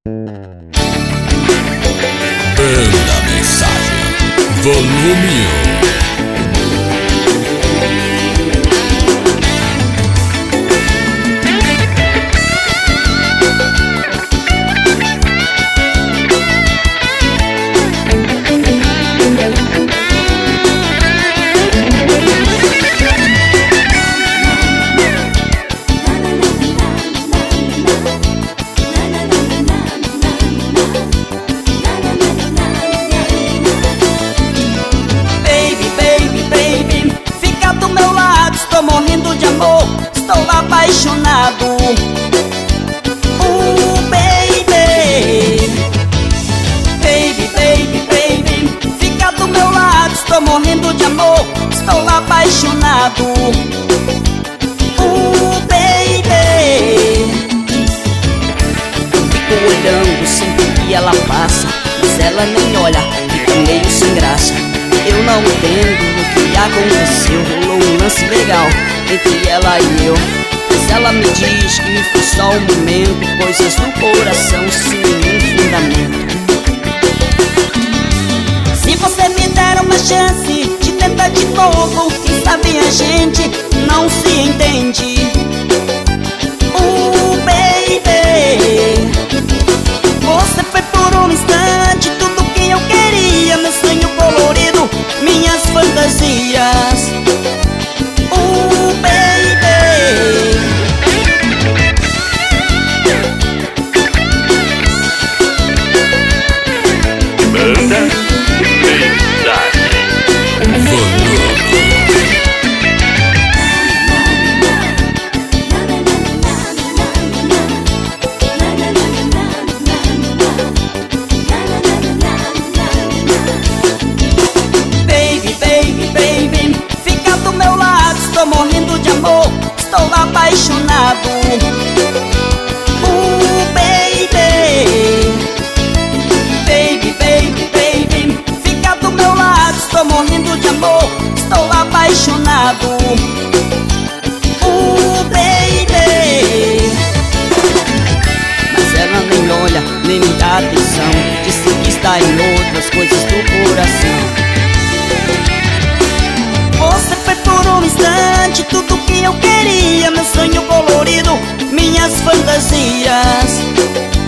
Manda mensagem, volume 1. Morrendo de amor, estou apaixonado. Baby, baby, baby, baby, fica do meu lado. Estou morrendo de amor, estou apaixonado. Baby, fico olhando sempre que ela passa, mas ela nem olha, fica meio sem graça. Eu não entendo o que aconteceu. Rolou um lance legal entre ela e eu, mas ela me diz que foi só um momento, coisas do coração sem nenhum fundamento. Se você me der uma chance de tentar de novo, quem sabe a gente não se entende. Baby, você foi por um instante tudo que eu queria, meu sonho colorido, minhas fantasias. Baby, Manda mensagem, volume 1. Baby, baby, baby, fica do meu lado. Estou morrendo de amor, estou apaixonado. Baby, baby, baby, baby, fica do meu lado. Estou morrendo de amor, estou apaixonado. Baby, mas ela nem olha, nem me dá atenção. Disse que está em outras coisas do coração. Você foi por um instante tudo que eu queria, meu sonho colorido, minhas fantasias.